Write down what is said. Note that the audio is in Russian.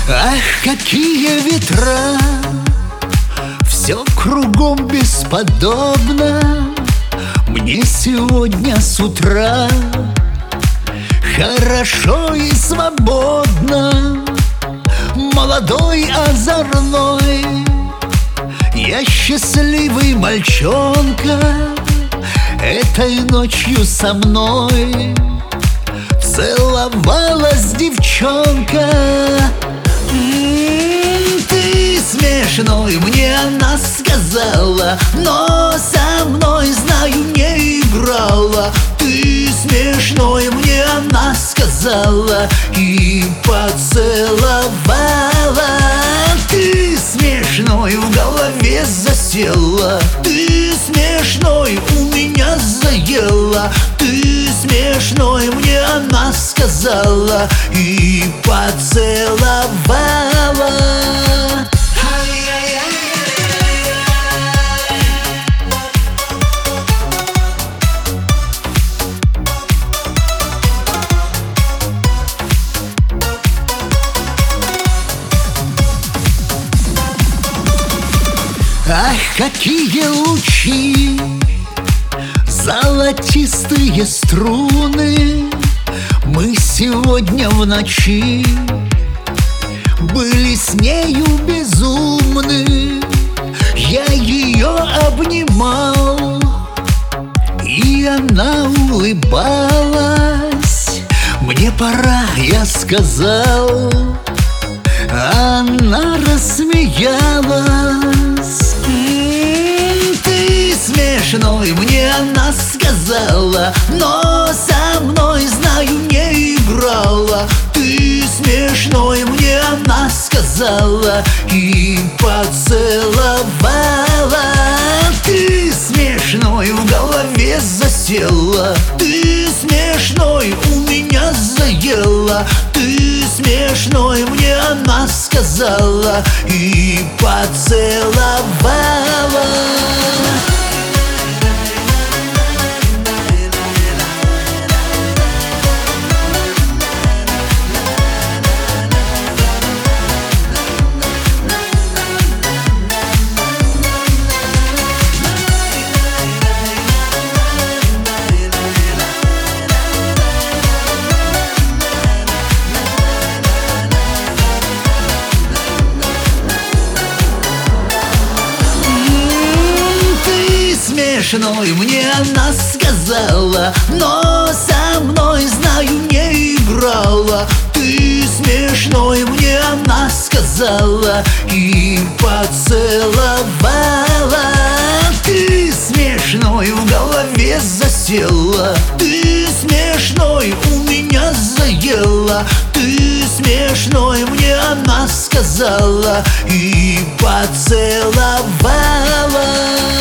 Ах, какие ветра, все кругом бесподобно. Мне сегодня с утра хорошо и свободно. Молодой, озорной, я счастливый мальчонка. Этой ночью со мной целовалась девчонка. Ты смешной, мне она сказала, но со мной, знаю, не играла. Ты смешной, мне она сказала и поцеловала. Ты смешной, в голове засела. Ты смешной, у меня заела. Ты смешной, мне она сказала и поцеловала. Ах, какие лучи, золотистые струны. Мы сегодня в ночи были с нею безумны. Я ее обнимал, и она улыбалась. Мне пора, я сказал, она рассмеялась. Ты смешной, мне она сказала, но со мной, знаю, не играла. Ты смешной, мне она сказала и поцеловала. Ты смешной, в голове засела. Ты смешной, у меня заела. Ты смешной, мне она сказала и поцеловала. Смешной, мне она сказала, но со мной, знаю, не играла. Ты смешной, мне она сказала и поцеловала. Ты смешной, в голове засела. Ты смешной, у меня заела. Ты смешной, мне она сказала и поцеловала.